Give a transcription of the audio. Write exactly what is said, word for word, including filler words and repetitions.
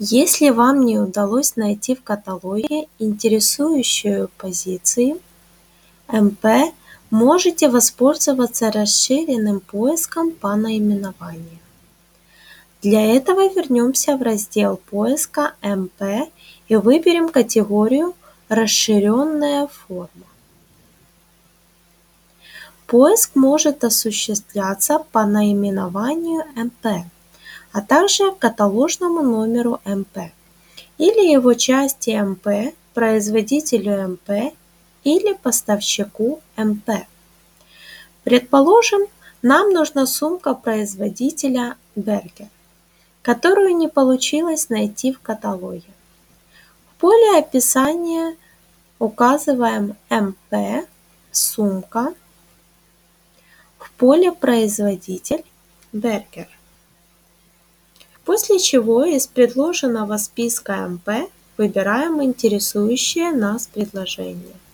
Если вам не удалось найти в каталоге интересующую позицию эм пэ, можете воспользоваться расширенным поиском по наименованию. Для этого вернемся в раздел поиска эм пэ и выберем категорию «Расширенная форма». Поиск может осуществляться по наименованию эм пэ, а также каталожному номеру эм пэ или его части эм пэ, производителю эм пэ или поставщику эм пэ. Предположим, нам нужна сумка производителя Бергер, которую не получилось найти в каталоге. В поле описания указываем эм пэ, сумка, в поле производитель Бергер. После чего из предложенного списка эм пэ выбираем интересующее нас предложение.